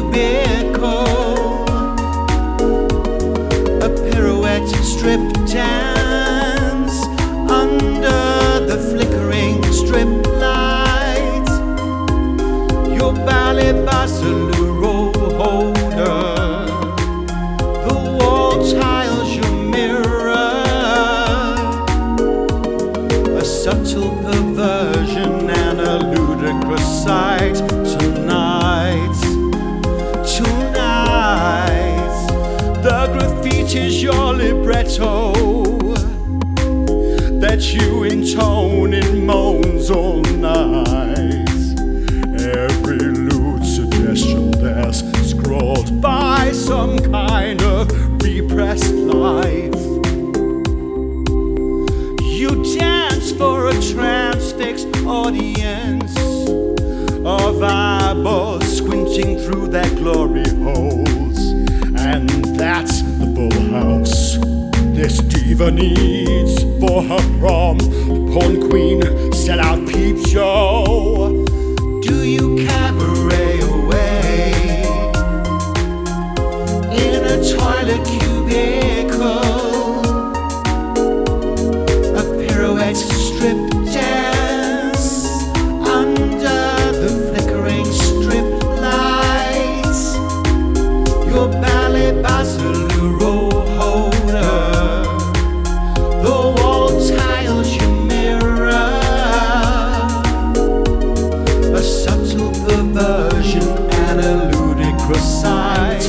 cubicle, a pirouette strip dance under the flickering strip light, your ballet basaluro holder, the wall tiles your mirror, a subtle perversion and a ludicrous sight. Tonight, the graffiti's your libretto that you intone in moans all night. Every lewd suggestion there's scrawled by some kind of repressed life. You dance for a transfixed audience of eyeballs squinting through their glory holes. And that's the full house this diva needs for her prom. Porn queen, sell-out peep show. Do you cabaret away in a toilet cubicle, a pirouette strip dance under the flickering strip lights, your ballet basaluro holder, the wall tiles your mirror, a subtle perversion and a ludicrous sight.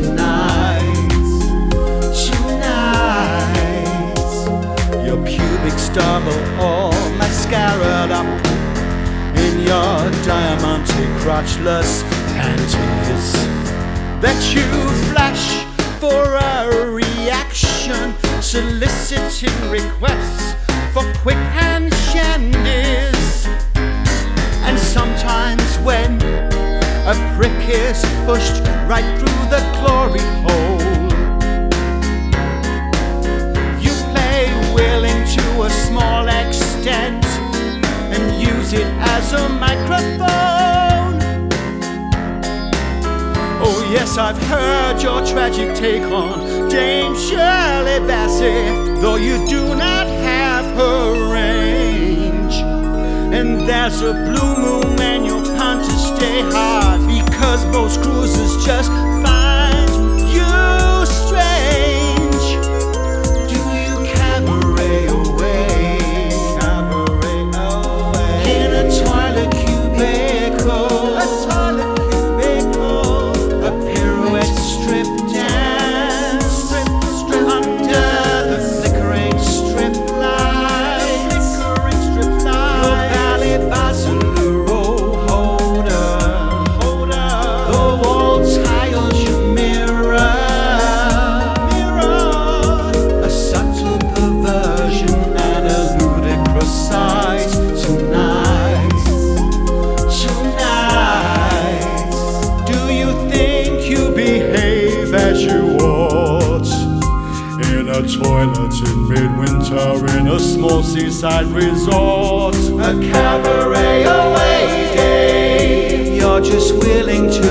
Tonight, your pubic stubble all mascaraed up in your diamante crotchless panties that you flash for a reaction, soliciting requests for quick hand shandies. And sometimes when a prick is pushed right through the glory hole, you play willing to a small extent and use it as a microphone. Oh yes, I've heard your tragic take on Dame Shirley Bassey, though you do not have her range. And there's a blue moon and your punters stay hard, because most cruisers just find you strange. Do you cabaret away in a toilet cubicle, a pirouette strip dance under the flickering strip lights, your ballet basaluro holder, the wall tiles your mirror, a subtle perversion and a ludicrous sight. Tonight, do you think you behave as you ought in a toilet in midwinter in a small seaside resort? A cabaret away day, you're just willing to